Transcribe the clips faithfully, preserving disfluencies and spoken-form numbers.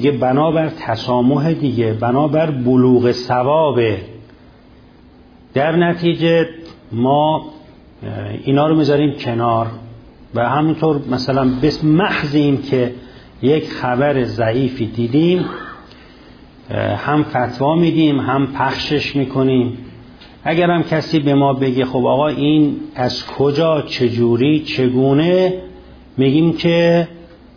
دیگه بنابر تسامح دیگه، بنابر بلوغ ثوابه. در نتیجه ما اینا رو میذاریم کنار و همینطور مثلا بس محض این که یک خبر ضعیفی دیدیم هم فتوا میدیم هم پخشش میکنیم. اگر هم کسی به ما بگه خب آقا این از کجا، چجوری، چگونه، میگیم که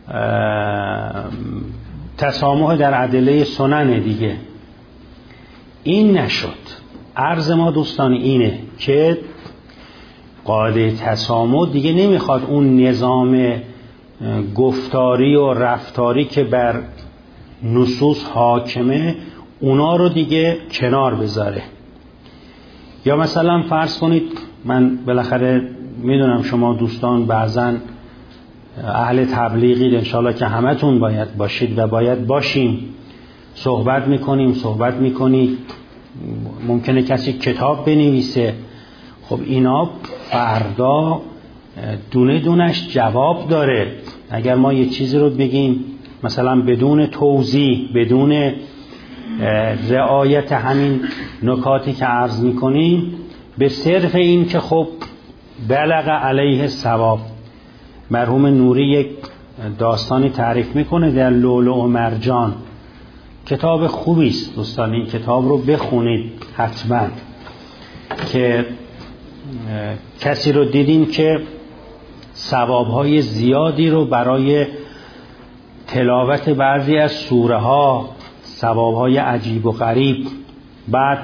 تسامح در ادله سنن دیگه. این نشد. عرض ما دوستان اینه که قاعده تسامح دیگه نمیخواد اون نظام گفتاری و رفتاری که بر نصوص حاکمه اونا رو دیگه کنار بذاره. یا مثلا فرض کنید، من بالاخره میدونم شما دوستان بعضن اهل تبلیغید، انشالله که همتون باید باشید و باید باشیم، صحبت میکنیم صحبت میکنید ممکنه کسی کتاب بنویسه، خب اینا فردا دونه دونش جواب داره. اگر ما یه چیزی رو بگیم مثلا بدون توضیح، بدون رعایت همین نکاتی که عرض میکنیم، به صرف این که خب بلغ علیه ثواب. مرحوم نوری یک داستانی تعریف میکنه در لؤلؤ و مرجان، کتاب خوبی است دوستان، این کتاب رو بخونید حتما، که کسی رو دیدیم که ثوابهای زیادی رو برای تلاوت بعضی از سوره ها، ثوابهای عجیب و غریب، بعد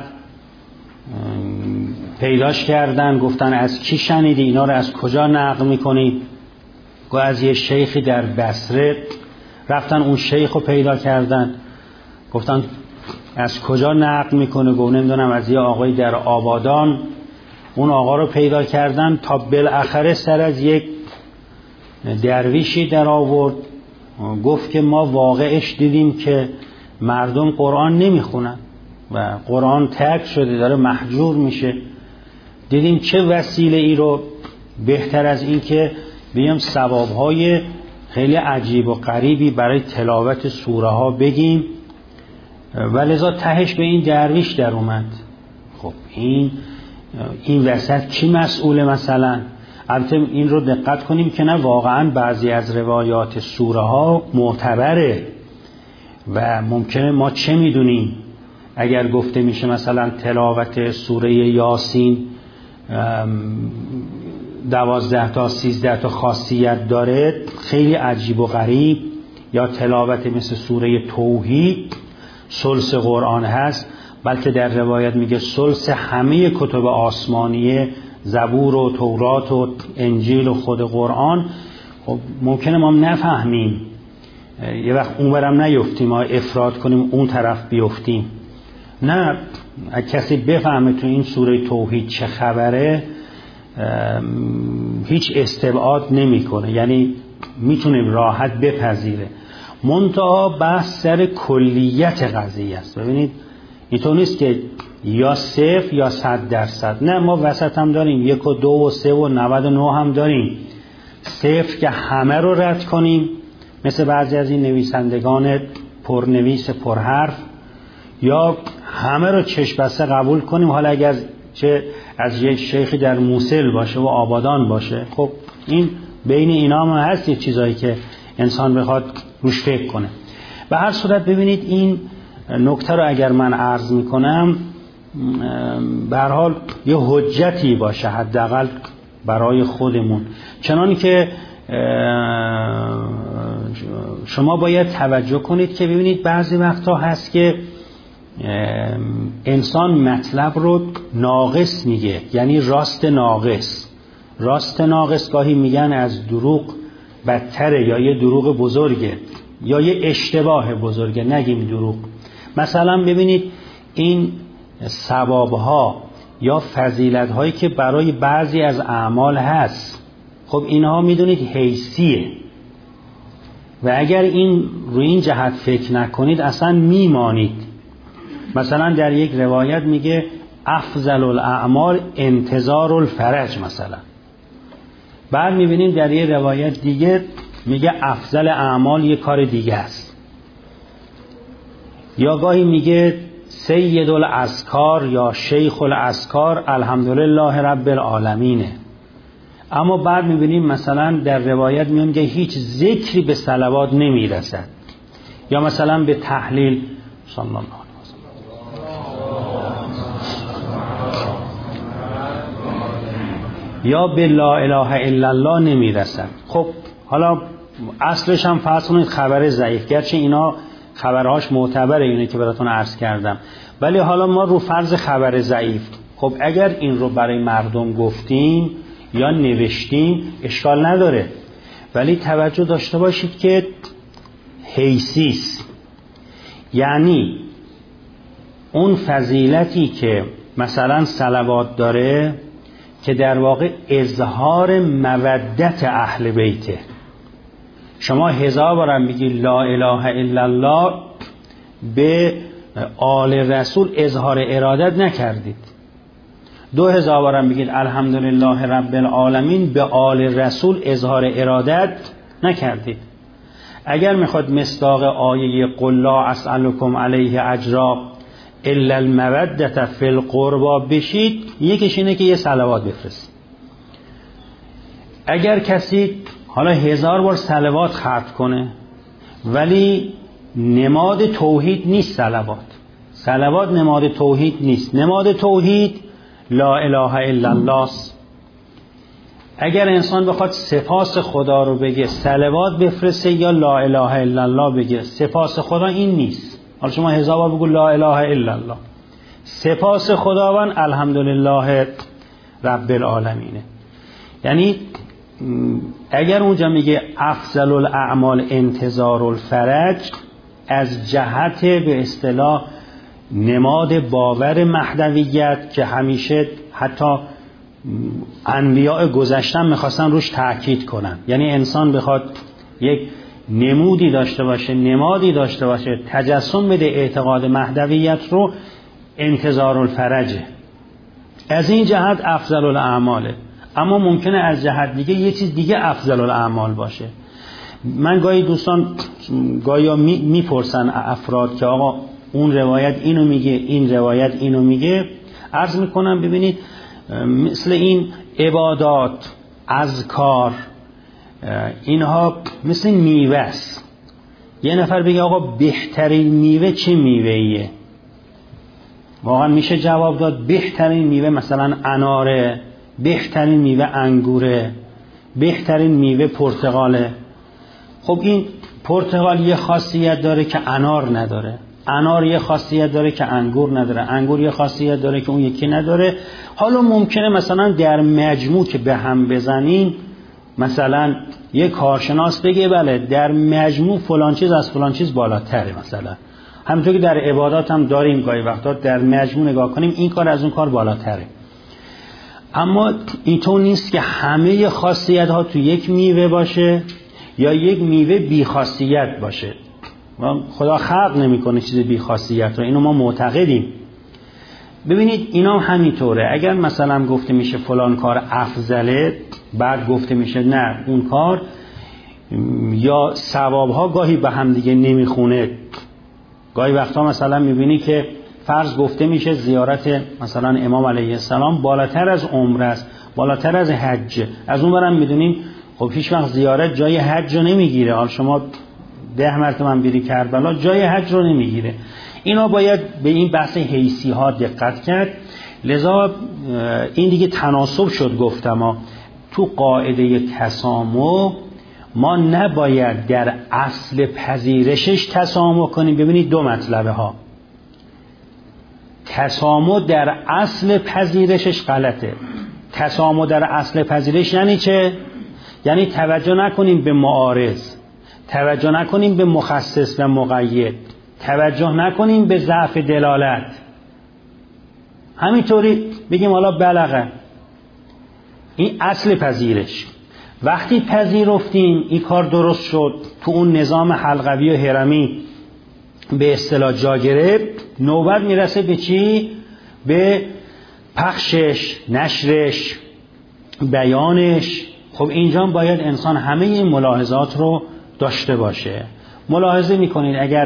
پیداش کردن، گفتن از کی شنیدی، اینا رو از کجا نقل میکنی؟ گو از یه شیخی در بصره. رفتن اون شیخ رو پیدا کردن، گفتن از کجا نقل میکنه؟ گو نمیدونم از یه آقای در آبادان. اون آقا رو پیدا کردن تا بالاخره سر از یک درویشی در آورد، گفت که ما واقعش دیدیم که مردم قرآن نمیخونن و قرآن ترک شده، داره محجور میشه. دیدیم چه وسیله ای رو بهتر از این که بگیم ثوابهای خیلی عجیب و غریبی برای تلاوت سوره ها بگیم، ولذا تهش به این درویش در اومد. خب این این وسط کی مسئوله مثلا؟ البته این رو دقت کنیم که نه، واقعا بعضی از روایات سوره ها معتبره و ممکنه ما چه میدونیم اگر گفته میشه مثلا تلاوت سوره یاسین دوازده تا سیزده تا خاصیت داره خیلی عجیب و غریب، یا تلاوت مثل سوره توحید ثلث قرآن هست، بلکه در روایت میگه ثلث همه کتب آسمانیه، زبور و تورات و انجیل و خود قرآن. خب ممکنه ما نفهمیم، یه وقت اون برم نیفتیم، ما افراد کنیم اون طرف بیفتیم. نه، اگه کسی بفهمه تو این سوره توحید چه خبره، هیچ استبعاد نمیکنه، یعنی میتونه راحت بپذیره. منتها بحث سر کلیت قضیه است. ببینید اینطور نیست که یا صفر یا صد درصد، نه، ما وسط هم داریم، یک و دو و سه و نود و نه هم داریم. صفر که همه رو رد کنیم مثل بعضی از این نویسندگان پرنویس پرحرف، یا همه رو چشم بسته قبول کنیم، حالا اگر از چه از یک شیخی در موصل باشه و آبادان باشه. خب این بین اینا هم هست یه چیزایی که انسان بخواد روش فکر کنه. به هر صورت ببینید این نکته رو اگر من عرض میکنم به هر حال یه حجتی باشه حداقل برای خودمون، چنان که شما باید توجه کنید که ببینید بعضی وقتا هست که انسان مطلب رو ناقص میگه، یعنی راست ناقص. راست ناقص گاهی میگن از دروغ بدتره، یا یه دروغ بزرگه یا یه اشتباه بزرگه، نگیم دروغ. مثلا ببینید این ثوابها یا فضیلت‌هایی که برای بعضی از اعمال هست، خب اینها میدونید حیثیه و اگر این روی این جهت فکر نکنید اصلا میمانید. مثلا در یک روایت میگه افضل الاعمال انتظار الفرج مثلا، بعد میبینیم در یک روایت دیگه میگه افضل اعمال یک کار دیگه است. یا گاهی میگه سید الاذکار یا شیخ الاذکار الحمدلله رب العالمینه، اما بعد میبینیم مثلا در روایت میون که هیچ ذکری به صلوات نمیرسد، یا مثلا به تحلیل صلی الله علیه و یا به لا اله الا الله نمیرسد. خب حالا اصلش هم فرض کنید خبر ضعیف، گرچه اینا خبرهاش معتبره اینه که براتون عرض کردم، ولی حالا ما رو فرض خبر ضعیف، خب اگر این رو برای مردم گفتیم یا نوشتیم اشکال نداره، ولی توجه داشته باشید که حیثیست، یعنی اون فضیلتی که مثلا صلوات داره که در واقع اظهار مودت اهل بیته. شما هزار بارم بگی لا اله الا الله، به آل رسول اظهار ارادت نکردید. دو هزار بارم بگید الحمدلله رب العالمین، به آل رسول اظهار ارادت نکردید. اگر میخواد مصداق آیه قل لا اسألکم علیه اجرا الا المودة فی القربى بشید، یکیش اینه که یه صلوات بفرست. اگر کسی حالا هزار بار صلوات ختم کنه ولی نماد توحید نیست، صلوات صلوات نماد توحید نیست، نماد توحید لا اله الا الله است. اگر انسان بخواد سپاس خدا رو بگه صلوات بفرسته یا لا اله الا الله بگه، سپاس خدا این نیست. حالا شما هزار بار بگو لا اله الا الله، سپاس خداوند الحمدلله رب العالمینه. یعنی اگر اونجا میگه افضل الاعمال انتظار الفرج، از جهت به اصطلاح نماد باور مهدویت که همیشه حتی انبیاء گذشتن میخواستن روش تأکید کنن، یعنی انسان بخواد یک نمودی داشته باشه، نمادی داشته باشه، تجسم بده اعتقاد مهدویت رو، انتظار الفرجه. از این جهت افضل الاعماله، اما ممکنه از جهت دیگه یه چیز دیگه افضل الاعمال باشه. من گاهی دوستان گاهی میپرسن افراد که آقا اون روایت اینو میگه، این روایت اینو میگه، عرض میکنم ببینید مثل این عبادات، اذکار، اینها مثل میوه است. یه نفر بگه آقا بهترین میوه چه میوهیه؟ واقعا میشه جواب داد بهترین میوه مثلا اناره، بهترین میوه انگوره، بهترین میوه پرتقاله. خب این پرتقال یه خاصیت داره که انار نداره، انار یه خاصیت داره که انگور نداره، انگور یه خاصیت داره که اون یکی نداره. حالا ممکنه مثلا در مجموع که به هم بزنین، مثلا یه کارشناس بگه بله در مجموع فلان چیز از فلان چیز بالاتره. مثلا همونطور که در عبادات هم داریم گاهی وقتا در مجموع نگاه کنیم این کار از اون کار بالاتره، اما اینطور نیست که همه خاصیت ها تو یک میوه باشه یا یک میوه بی خاصیت باشه. خدا خلق نمیکنه چیز بی خاصیت رو، اینو ما معتقدیم. ببینید اینا هم همینطوره. اگر مثلا گفته میشه فلان کار افضله، بعد گفته میشه نه اون کار، یا ثواب ها گاهی به هم دیگه نمیخونه. گاهی وقتا مثلا میبینی که فرض گفته میشه زیارت مثلا امام علیه السلام بالاتر از عمره است، بالاتر از حج. از اون برم میدونیم خب هیچ وقت زیارت جای حج رو نمیگیره. حالا شما ده مرتبه هم بری کربلا جای حج رو نمیگیره. اینا باید به این بحث حیثی ها دقت کرد. لذا این دیگه تناسب شد. گفتم ما تو قاعده تسامح ما نباید در اصل پذیرشش تسامح کنیم. ببینید دو مطلبه ها. تسامح در اصل پذیرشش غلطه. تسامح در اصل پذیرش یعنی چه؟ یعنی توجه نکنیم به معارض، توجه نکنیم به مخصص و مقید، توجه نکنیم به ضعف دلالت. همینطوری بگیم حالا بلغه. این اصل پذیرش. وقتی پذیرفتیم این کار درست شد، تو اون نظام حلقوی و هرمی به اصطلاح جا گرفت، نوبت میرسه به چی؟ به پخشش، نشرش، بیانش. خب اینجا باید انسان همه این ملاحظات رو داشته باشه. ملاحظه میکنید اگر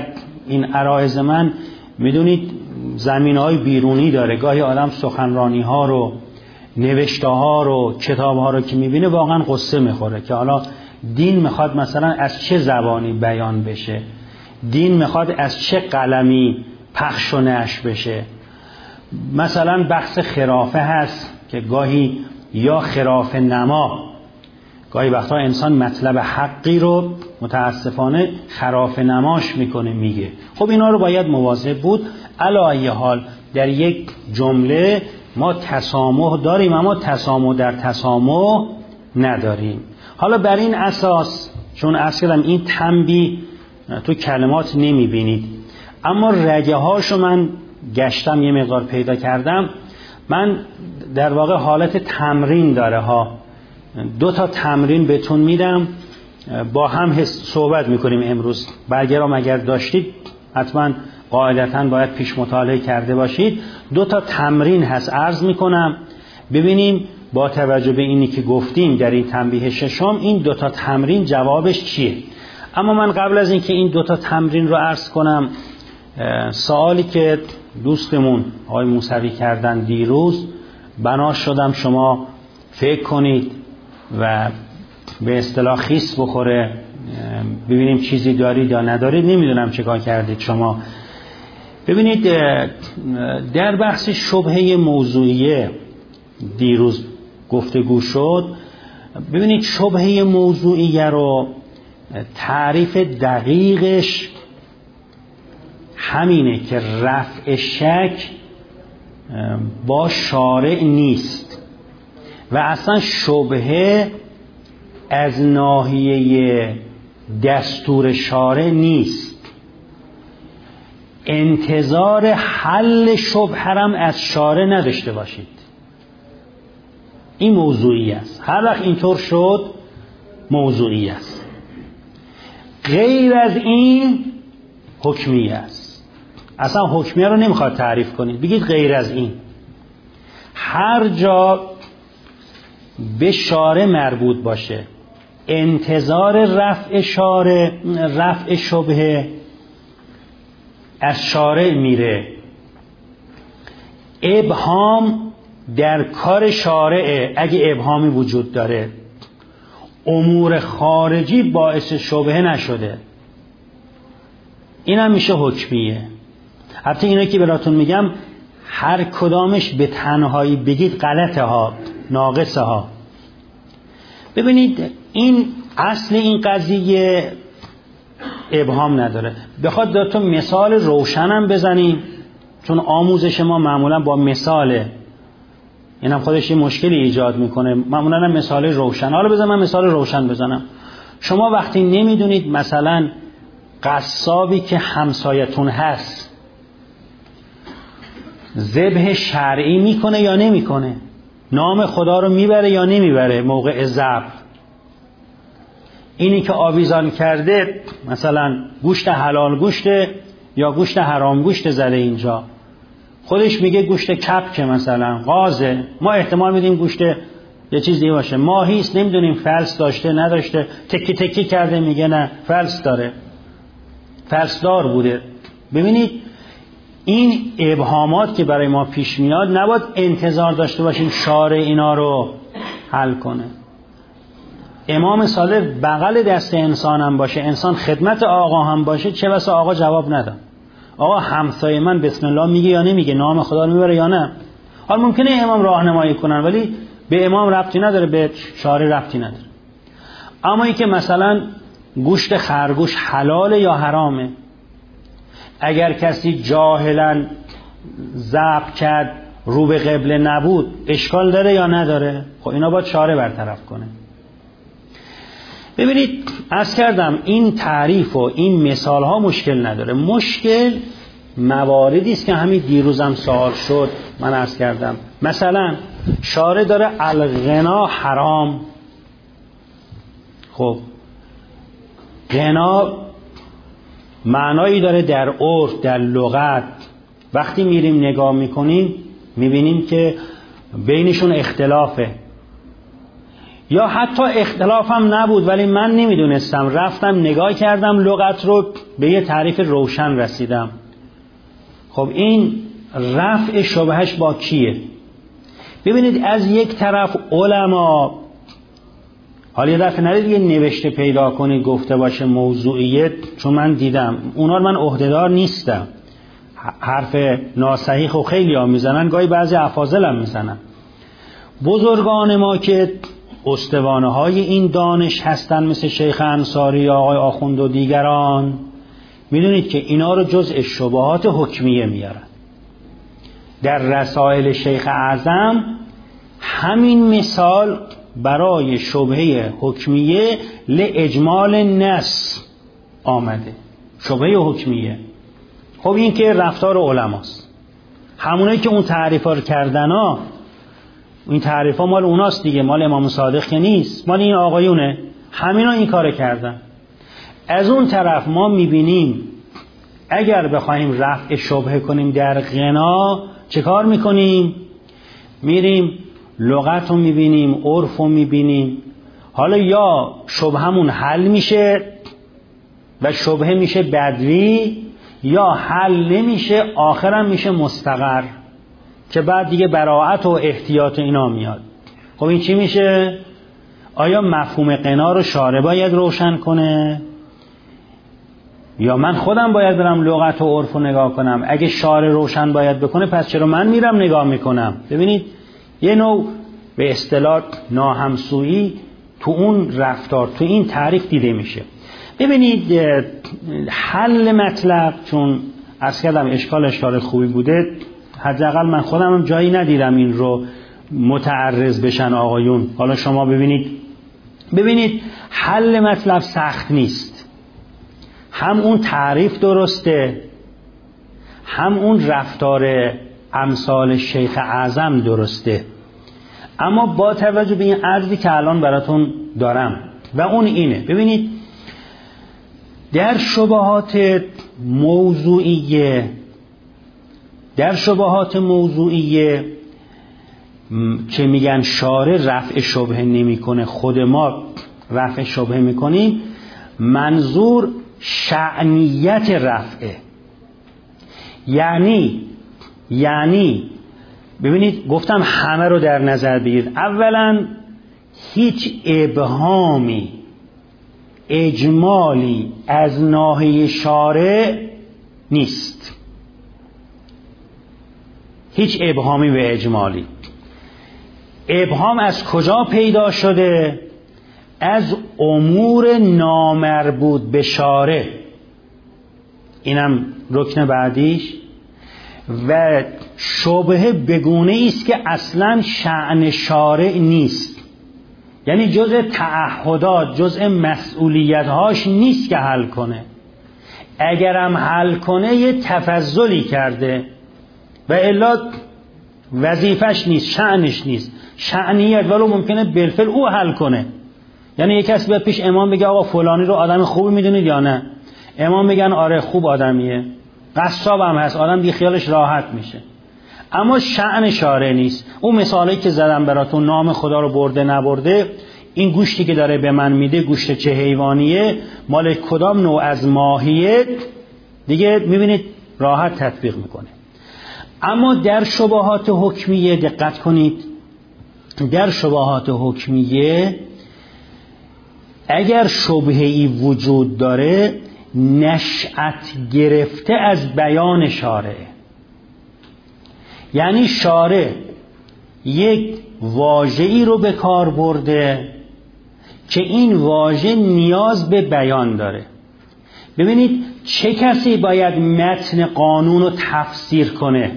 این عرایض من میدونید زمینهای بیرونی داره. گاهی آدم سخنرانی ها رو، نوشته ها رو، کتاب ها رو که میبینه واقعا قصه میخوره که حالا دین میخواد مثلا از چه زبانی بیان بشه، دین میخواد از چه قلمی پخش و نشر بشه. مثلا بحث خرافه هست که گاهی یا خرافه نما، گاهی وقتا انسان مطلب حقی رو متاسفانه خرافه نماش میکنه میگه. خب اینا رو باید مواظب بود. علی ای حال در یک جمله ما تسامح داریم اما تسامح در تسامح نداریم. حالا بر این اساس، چون اصلا این تنبیه تو کلمات نمیبینید اما رگه هاشو من گشتم یه مقدار پیدا کردم. من در واقع حالت تمرین داره ها، دو تا تمرین بهتون میدم، با هم صحبت میکنیم امروز. برگرام اگر داشتید حتما قاعدتا باید پیش مطالعه کرده باشید. دو تا تمرین هست عرض میکنم، ببینیم با توجه به اینی که گفتیم در این تنبیه ششم این دو تا تمرین جوابش چیه. اما من قبل از اینکه این دو تا تمرین رو عرض کنم، سوالی که دوستمون آقای موسوی کردن دیروز، بنا شدم شما فکر کنید و به اصطلاح خیس بخوره، ببینیم چیزی دارید یا ندارید. نمیدونم چیکار کردید شما. ببینید در بحث شبهه موضوعیه دیروز گفتگو شد. ببینید شبهه موضوعیه رو تعریف دقیقش همینه که رفع شک با شارع نیست و اصلا شبهه از ناحیه دستور شارع نیست. انتظار حل شبهه هم از شارع نداشته باشید. این موضوعی است. هر وقت اینطور شد موضوعی است. غیر از این حکمی است. اصلا حکمیه رو نمیخواد تعریف کنید، بگید غیر از این. هر جا به شارع مربوط باشه انتظار رفع شارع، رفع شبهه از شارع میره. ابهام در کار شارعه اگه ابهامی وجود داره. امور خارجی باعث شبهه نشده. این هم میشه حکمیه. حتی اینا که براتون میگم هر کدامش به تنهایی بگید غلطه ها، ناقصه ها. ببینید این اصل این قضیه ابهام نداره. بخواد داتون مثال روشنم بزنیم، چون آموزش ما معمولا با مثاله، اینم خودش یه مشکلی ایجاد میکنه. معمولا هم مثال روشن. حالا بذار من مثال روشن بزنم. شما وقتی نمیدونید مثلا قصابی که همسایتون هست ذبح شرعی میکنه یا نمیکنه، نام خدا رو میبره یا نمیبره موقع ذبح، اینی که آویزان کرده مثلا گوشت حلال گوشته یا گوشت حرام گوشت زده، اینجا خودش میگه گوشت کبکه مثلا قازه، ما احتمال میدیم گوشت یه چیز دیگه باشه، ماهیست نمیدونیم فلس داشته نداشته، تکی تکی کرده میگه نه فلس داره، فلس دار بوده. ببینید این ابهامات که برای ما پیش میاد نباید انتظار داشته باشیم شارع اینا رو حل کنه. امام صادق بغل دست انسان هم باشه، انسان خدمت آقا هم باشه، چه بسا آقا جواب نداد. آقا همسایه من بسم الله میگه یا نمیگه، نام خدا رو میبره یا نه. حالا ممکنه امام راهنمایی کنن ولی به امام ربطی نداره، به شارع ربطی نداره. اما این که مثلا گوشت خرگوش حلاله یا حرامه، اگر کسی جاهلا ذبح کرد رو به قبله نبود اشکال داره یا نداره؟ خب اینا باید شارع برطرف کنه. ببینید عرض کردم این تعریف و این مثال ها مشکل نداره. مشکل مواردی است که همین دیروزم سوال شد، من عرض کردم مثلا شارع داره الغنا حرام. خب غنا معنایی داره در عرف، در لغت. وقتی میریم نگاه میکنیم میبینیم که بینشون اختلافه. یا حتی اختلافم نبود ولی من نمیدونستم، رفتم نگاه کردم لغت رو، به یه تعریف روشن رسیدم. خب این رفع شبهش با کیه؟ ببینید از یک طرف علما، حالا یه دفعه نرید یه نوشته پیدا کنید گفته باشه موضوعیت، چون من دیدم اونا رو، من عهدهدار نیستم، حرف ناصحیح و خیلی ها میزنن، گاهی بعضی افاضل هم میزنن. بزرگان ما که استوانه های این دانش هستن مثل شیخ انصاری یا آقای آخوند و دیگران، میدونید که اینا رو جزء شبهات حکمیه میارن. در رسائل شیخ اعظم همین مثال برای شبهه حکمیه لاجمال نص آمده، شبهه حکمیه. خب این که رفتار علماست، همونایی که اون تعریفا رو کردن ها، این تعریفا مال اوناست دیگه، مال امام صادق که نیست، مال این آقایونه، همینا این کار کردن. از اون طرف ما میبینیم اگر بخوایم رفع شبهه کنیم در غنا چه کار میکنیم؟ میریم لغت رو میبینیم، عرف رو میبینیم. حالا یا شبهمون حل میشه و شبهه میشه بدوی، یا حل نمیشه آخرم میشه مستقر که بعد دیگه براءت و احتیاط اینا میاد. خب این چی میشه؟ آیا مفهوم غنا رو شارع باید روشن کنه یا من خودم باید برم لغت و عرف رو نگاه کنم؟ اگه شارع روشن باید بکنه پس چرا من میرم نگاه میکنم؟ ببینید یه نوع به اصطلاح ناهمسویی تو اون رفتار، تو این تعریف دیده میشه. ببینید حل مطلب، چون از کردم اشکال اشکال خوبی بوده، حداقل من خودم هم جایی ندیدم این رو متعرض بشن آقایون. حالا شما ببینید ببینید حل مطلب سخت نیست، هم اون تعریف درسته، هم اون رفتار امثال شیخ اعظم درسته، اما با توجه به این عرضی که الان براتون دارم و اون اینه. ببینید در شبهات موضوعیه در شبهات موضوعیه چه میگن شارع رفع شبهه نمیکنه، خود ما رفع شبهه میکنیم، منظور شأنیت رفعه. یعنی یعنی ببینید گفتم همه رو در نظر بگیرید. اولا هیچ ابهامی اجمالی از ناحیه شارع نیست، هیچ ابهامی و اجمالی. ابهام از کجا پیدا شده؟ از امور نامربوط به شارع، اینم رکن بعدیش. و شبهه بگونه است که اصلا شأن شارع نیست، یعنی جزء تعهدات، جزء مسئولیت‌هاش نیست که حل کنه. اگرم حل کنه یه تفضلی کرده و الا وظیفش نیست، شأنش نیست. شأنیت ولو ممکنه بالفعل او حل کنه. یعنی یک کسی بیاد پیش امام بگه آقا فلانی رو آدم خوبی میدونید یا نه؟ امام بگن آره خوب آدمیه، قصاب هم هست، آدم دیگه خیالش راحت میشه، اما شأن شارع نیست. اون مثالی که زدم براتون، نام خدا رو برده نبرده، این گوشتی که داره به من میده گوشت چه حیوانیه، مال کدام نوع از ماهیه، دیگه میبینید راحت تطبیق میکنه. اما در شبهات حکمیه دقت کنید، در شبهات حکمیه اگر شبهه‌ای وجود داره نشأت گرفته از بیان شارع، یعنی شارع یک واژه‌ای رو به کار برده که این واژه نیاز به بیان داره. ببینید چه کسی باید متن قانون رو تفسیر کنه؟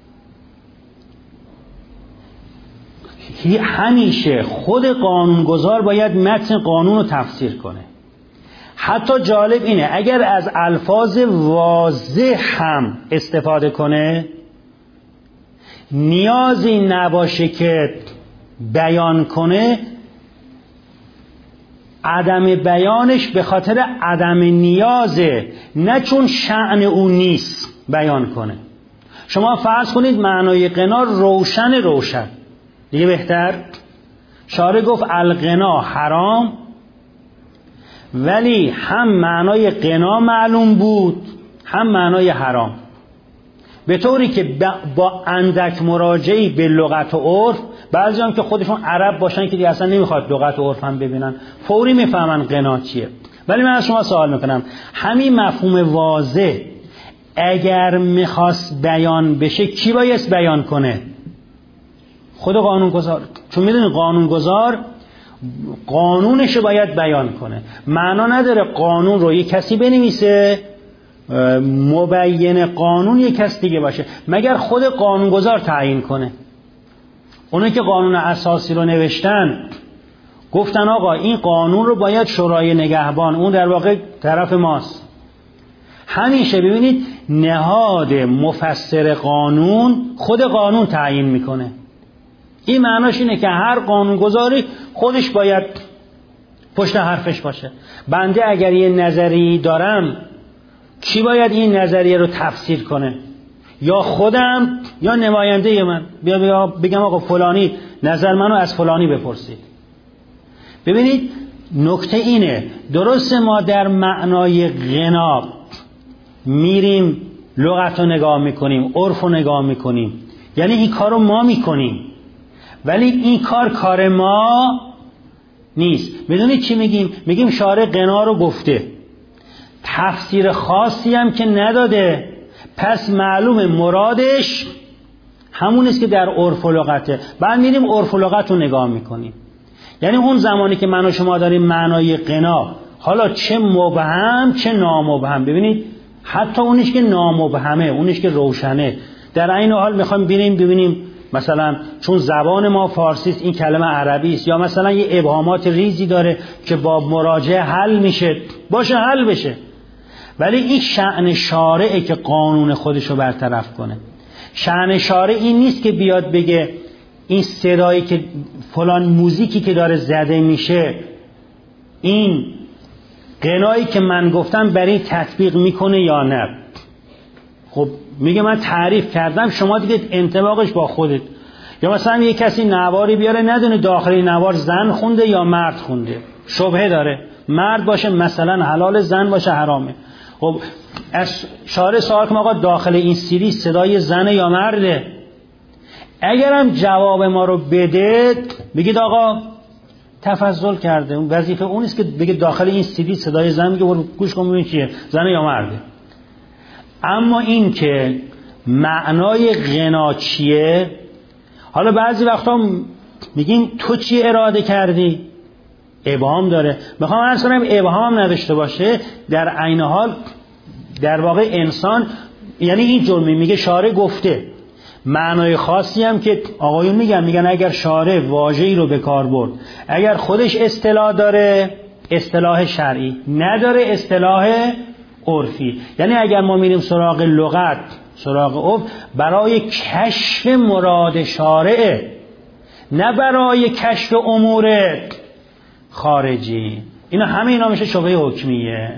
همیشه خود قانونگذار باید متن قانون رو تفسیر کنه. حتی جالب اینه اگر از الفاظ واضح هم استفاده کنه نیازی نباشه که بیان کنه، عدم بیانش به خاطر عدم نیازه، نه چون شأن او نیست بیان کنه. شما فرض کنید معنای غنا روشن روشن دیگه بهتر شارع گفت الغنا حرام، ولی هم معنای غنا معلوم بود هم معنای حرام، به طوری که با اندک مراجعی به لغت و عرف، بعضی هم که خودشون عرب باشن که دیگه اصلا نمیخواد لغت و عرف هم ببینن، فوری میفهمن غنا چیه. ولی من از شما سوال میکنم، همین مفهوم واضح اگر میخواست بیان بشه کی باید بیان کنه؟ خود قانونگذار، چون میدونی قانونگذار قانونش رو باید بیان کنه. معنا نداره قانون رو یک کسی بنویسه مبین قانون یک کس دیگه باشه، مگر خود قانونگذار تعیین کنه. اونایی که قانون اساسی رو نوشتن گفتن آقا این قانون رو باید شورای نگهبان، اون در واقع طرف ماست. همیشه ببینید نهاد مفسر قانون خود قانون تعیین میکنه. این معناش اینه که هر قانونگذاری خودش باید پشت حرفش باشه. بنده اگر یه نظری دارم کی باید این نظریه رو تفسیر کنه؟ یا خودم یا نماینده من. بیا بگم آقا فلانی نظر منو از فلانی بپرسید. ببینید نکته اینه، درست ما در معنای غنا میریم لغت رو نگاه میکنیم، عرف رو نگاه میکنیم، یعنی این کار رو ما میکنیم، ولی این کار کار ما نیست. میدونید چی میگیم؟ میگیم شارع غنا رو گفته، تفسیر خاصی هم که نداده، پس معلوم مرادش همون است که در عرف و لغته. بعد میریم عرف و لغت رو نگاه میکنیم، یعنی اون زمانی که من و شما داریم معنای غنا، حالا چه مبهم چه نامبهم، ببینید حتی اونیش که نامبهمه، اونیش که روشنه، در این حال میخوایم ببینیم ببینیم مثلا چون زبان ما فارسی است این کلمه عربی است، یا مثلا یه ابهامات ریزی داره که با مراجعه حل میشه، باشه حل بشه. ولی این شأن شارعه که قانون خودشو برطرف کنه. شأن شارع این نیست که بیاد بگه این صدایی که فلان موزیکی که داره زده میشه این غنایی که من گفتم برای تطبیق میکنه یا نه. خب میگه من تعریف کردم، شما دیگه انطباقش با خودت. یا مثلا یه کسی نواری بیاره ندونه داخل نوار زن خونده یا مرد خونده، شبهه داره، مرد باشه مثلا حلال، زن باشه حرامه. خب از شارع سوال کنم آقا داخل این سیدی صدای زن یا مرده؟ اگرم جواب ما رو بده بگید آقا تفضل کرده، اون وظیفه اون است که بگه داخل این سیدی صدای زن، میگه برو گوش کن ببین چیه، زن یا مرده. اما این که معنای غنا چیه، حالا بعضی وقتا میگیم تو چی اراده کردی، ابهام داره. میخوام عرض کنم ابهام نداشته باشه، در عین حال در واقع انسان، یعنی این جرمی میگه شارع گفته، معنای خاصی هم که آقایون میگن میگن اگر شارع واژه‌ای رو به کار برد، اگر خودش اصطلاح داره اصطلاح شرعی، نداره اصطلاح عرفی، یعنی اگر ما میریم سراغ لغت سراغ عرف برای کشف مراد شارعه، نه برای کشف امور خارجی. اینا همه اینا میشه شبهه حکمیه.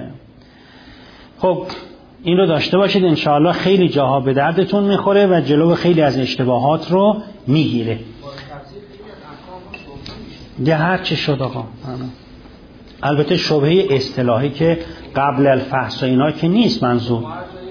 خب این رو داشته باشید، انشاءالله خیلی جاها به دردتون میخوره و جلو خیلی از اشتباهات رو میگیره. ده هر چه شد آقا. البته شبهه اصطلاحی که قبل الفحص و اینا که نیست منظور.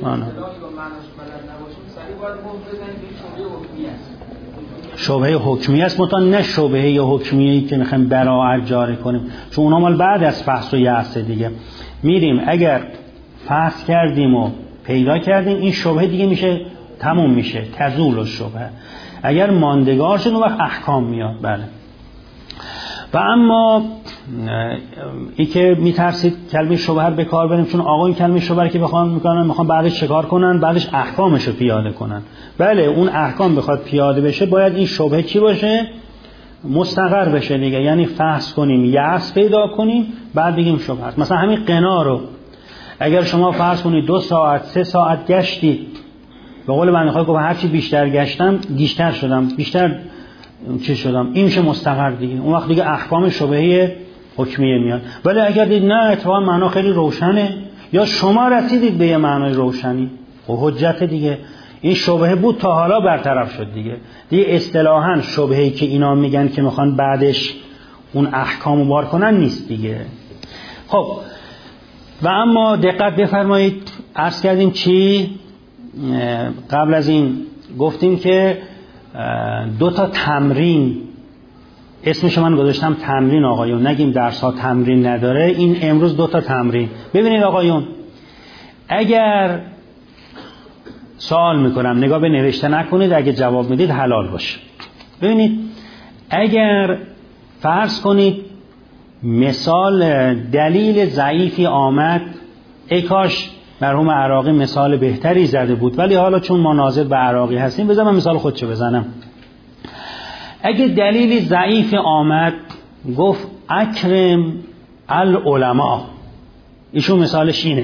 شبهه حکمی است، مطمئن نه شبهه حکمیه که میخوایم براعت جاری کنیم، چون اونا مال بعد از فحص و یأس دیگه. میریم اگر فحص کردیم و پیدا کردیم این شبهه دیگه میشه تموم میشه، تزول الشبهه. اگر ماندگار شد اون وقت احکام میاد. بله. و اما ای که میترسید کلمه شبهه به کار بریم، چون آقا این کلمه شبهه که بخوان میکنن میخوان بعدش چیکار کنن؟ بعدش احکامشو پیاده کنن. بله اون احکام بخواد پیاده بشه باید این شبهه چی باشه؟ مستقر بشه دیگه، یعنی فحص کنیم، یأس پیدا کنیم، بعد بگیم شبهه است. مثلا همین قنا رو اگر شما فرض کنید دو ساعت سه ساعت گشتید، به قول بنده خدا گفت هرچی بیشتر گشتم بیشتر شدم، بیشتر چه شدم، این میشه مستقر دیگه. اون وقت دیگه احکام شبهه حکمیه میاد. ولی اگر دید نه اتفاقا معنا خیلی روشنه، یا شما رسیدید به یه معنای روشنی، خب حجت دیگه. این شبهه بود تا حالا برطرف شد دیگه. دیگه اصطلاحاً شبهه‌ای که اینا میگن که میخوان بعدش اون احکامو بار کنن نیست دیگه. خب و اما دقت بفرمایید، عرض کردیم چی قبل از این؟ گفتیم که دو تا تمرین، اسمش من گذاشتم تمرین آقایون، نگیم درس ها تمرین نداره، این امروز دو تا تمرین. ببینید آقایون، اگر سوال میکنم نگاه به نوشته نکنید، اگه جواب میدید حلال باشه. ببینید اگر فرض کنید مثال دلیل ضعیفی آمد، ای کاش مرحوم عراقی مثال بهتری زده بود، ولی حالا چون ما ناظر به عراقی هستیم بذار من مثال خودشو بزنم. اگه دلیلی ضعیفی آمد گفت اکرم العلماء، ایشون مثالش اینه،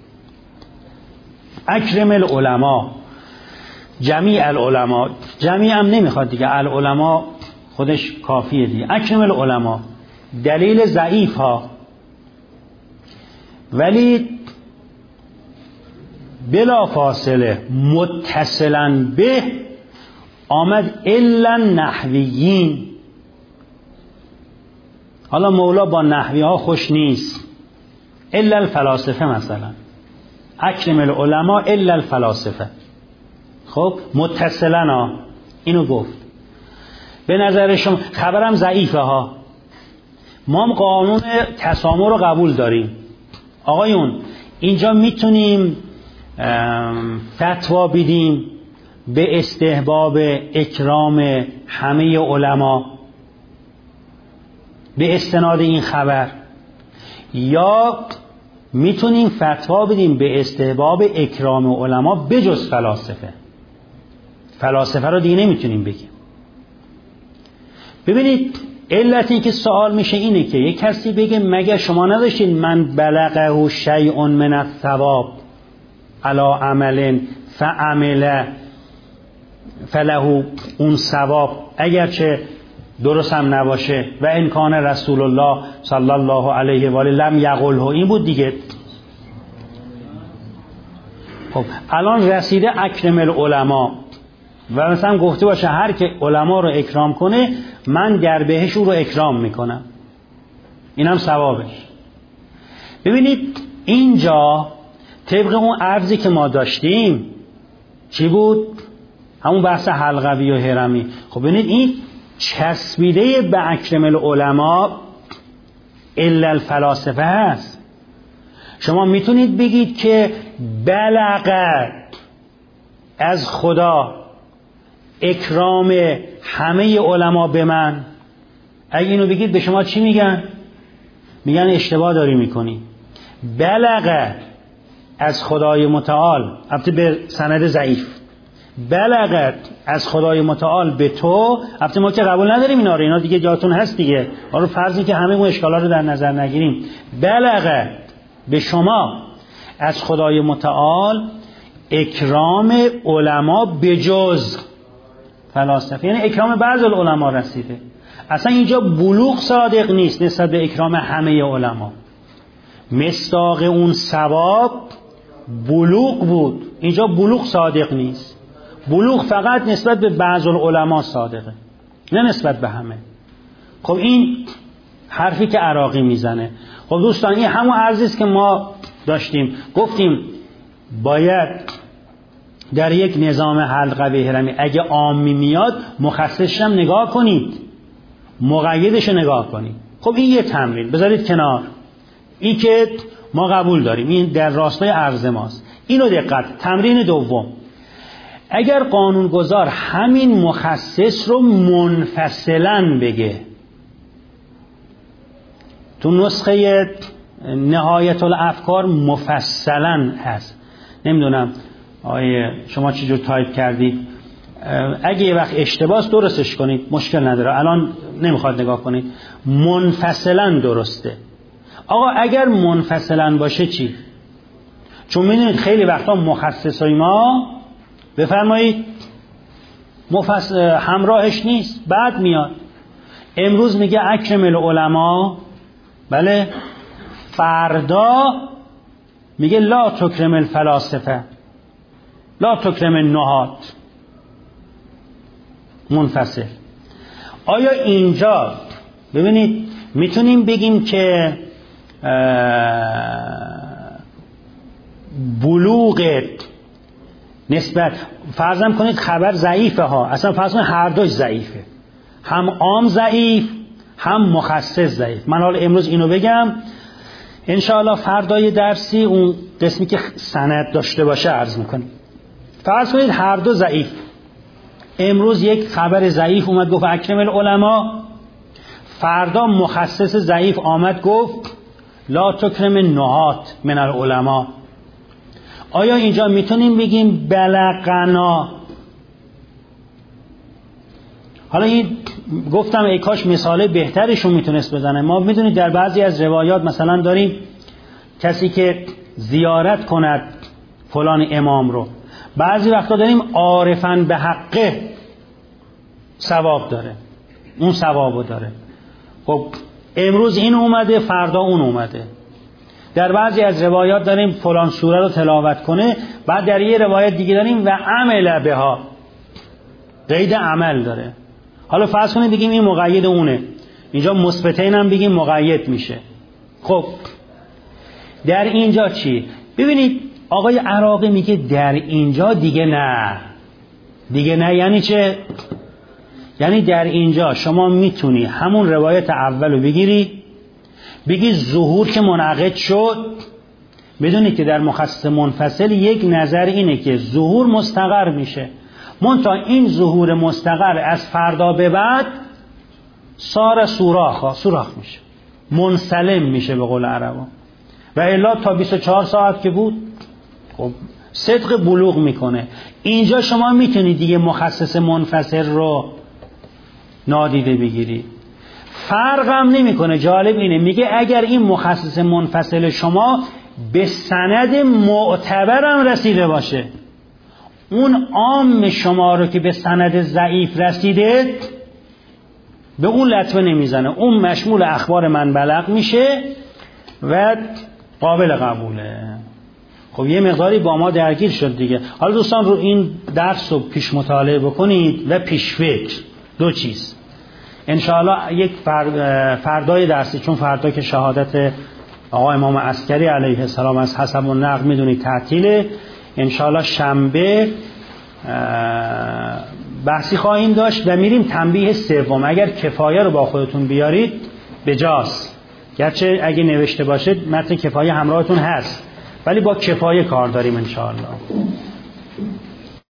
اکرم العلماء، جمیع العلماء، جمیع هم نمیخواد دیگه، العلماء خودش کافیه دیگه، اکرم العلماء دلیل ضعیف ها، ولی بلا فاصله متصلا به آمد الا نحویین. حالا مولا با نحوی ها خوش نیست، الا الفلاسفه مثلا، اکرم العلماء الا الفلاسفه. خب متصلا ها اینو گفت، به نظر شما خبرم ضعیفه ها، ما هم قانون تسامح رو قبول داریم. آقایون اینجا میتونیم فتوا بدیم به استحباب اکرام همه علما به استناد این خبر، یا میتونیم فتوا بدیم به استحباب اکرام علما بجز فلاسفه؟ فلاسفه رو دیگه نمیتونیم بگیم. ببینید علتی که سوال میشه اینه که یک کسی بگه مگه شما نداشتین من بلغه شیء من الثواب علی عمل فعمل فله اون ثواب، اگرچه درست هم نباشه، و ان کان رسول الله صلی الله علیه و آله لم یقله، این بود دیگه. خب الان رسیده اکرم العلماء و مثلا گفته باشه هر که علما رو اکرام کنه من در بهش او رو اکرام میکنم، اینم ثوابش. ببینید اینجا طبق اون عرضی که ما داشتیم چی بود؟ همون بحث حلقوی و هرمی. خب ببینید این چسبیده به اکرم العلماء الا الفلاسفه هست. شما میتونید بگید که بلغت از خدا اکرام همه علما به من، اگه اینو بگید به شما چی میگن؟ میگن اشتباه داری میکنی. بلغت از خدای متعال، البته به سند ضعیف، بلغت از خدای متعال به تو، البته ما که قبول نداریم اینا رو، اینا دیگه جاتون هست دیگه، ما رو فرضی که همه اون اشکالات رو در نظر نگیریم. بلغت به شما از خدای متعال اکرام علما بجز فلاسفه، یعنی اکرام بعض العلماء رسیده. اصلا اینجا بلوغ صادق نیست نسبت به اکرام همه علما. مصداق اون ثواب بلوغ بود، اینجا بلوغ صادق نیست. بلوغ فقط نسبت به بعض العلماء صادقه، نه نسبت به همه. خب این حرفی که عراقی میزنه. خب دوستان این همون عرضی است که ما داشتیم، گفتیم باید در یک نظام حلقوی هرمی اگه عامی میاد مخصصش هم نگاه کنید، مقیدش رو نگاه کنید. خب این یه تمرین بذارید کنار، این که ما قبول داریم، این در راستای عرض ماست. اینو دقت. تمرین دوم، اگر قانونگذار همین مخصص رو منفصلا بگه، تو نسخه نهایت الافکار مفصلا هست، نمیدونم آیه شما چجور تایپ کردید، اگه یه وقت اشتباس درستش کنید مشکل نداره، الان نمیخواد نگاه کنید، منفصلا درسته. آقا اگر منفصلا باشه چی؟ چون میدونید خیلی وقتا مخصصای ما بفرمایید مفص... همراهش نیست، بعد میاد امروز میگه اکرم العلماء، بله، فردا میگه لا تکرم الفلاسفه، لا تکرم النحات، منفصل. آیا اینجا ببینید میتونیم بگیم که بلوغ نسبت، فرضم کنید خبر ضعیفه ها، اصلا فرض کنید هر دوش ضعیفه، هم عام ضعیف هم مخصص ضعیف. من حالا امروز اینو بگم، انشاءالله فردای درسی اون قسمی که سند داشته باشه عرض میکنیم. فرض کنید هر دو ضعیف. امروز یک خبر ضعیف اومد گفت اکرم العلماء، فردا مخصص ضعیف آمد گفت لا تکرم النحات من العلماء. آیا اینجا میتونیم بگیم بلغنا؟ حالا این گفتم ای کاش مثال بهترشون میتونست بزنه. ما میدونید در بعضی از روایات مثلا داریم کسی که زیارت کند فلان امام رو، بعضی وقتا داریم عارفن به حقه ثواب داره، اون ثوابو داره. خب امروز این اومده فردا اون اومده. در بعضی از روایات داریم فلان سوره رو تلاوت کنه، بعد در یه روایت دیگه داریم و عمل بها، قید عمل داره. حالا فرض کنید بگیم این مقید اونه، اینجا مثبتین هم بگیم مقید میشه. خب در اینجا چی؟ ببینید آقای عراقی میگه در اینجا دیگه نه. دیگه نه یعنی چه؟ یعنی در اینجا شما میتونی همون روایت اولو بگیری بگی ظهور که منعقد شد. بدونید که در مخصص منفصل یک نظر اینه که ظهور مستقر میشه، منتها این ظهور مستقر از فردا به بعد سار سوراخ سوراخ میشه، منسلم میشه به قول عربا، و الا تا بیست و چهار ساعت که بود خب صدق بلوغ میکنه. اینجا شما میتونید دیگه مخصص منفصل رو نادیده بگیری، فرق هم نمیکنه. جالب اینه میگه اگر این مخصص منفصل شما به سند معتبرم رسیده باشه، اون عام شما رو که به سند ضعیف رسیده به اون لطمه نمیزنه، اون مشمول اخبار من بلغ میشه و قابل قبوله. خب یه مقداری با ما درگیر شد دیگه. حالا دوستان رو این درس رو پیش مطالعه بکنید و پیش فکر. دو چیز انشاءالله، یک فردای درسی، چون فردا که شهادت آقا امام عسکری علیه السلام از حسب النقل میدونید تعطیله، انشاءالله شنبه بحثی خواهیم داشت و میریم تنبیه سوم. اگر کفایه رو با خودتون بیارید بجاست، گرچه اگه نوشته باشه متن کفایه همراهتون هست، ولی با کفایه کار داریم انشاءالله.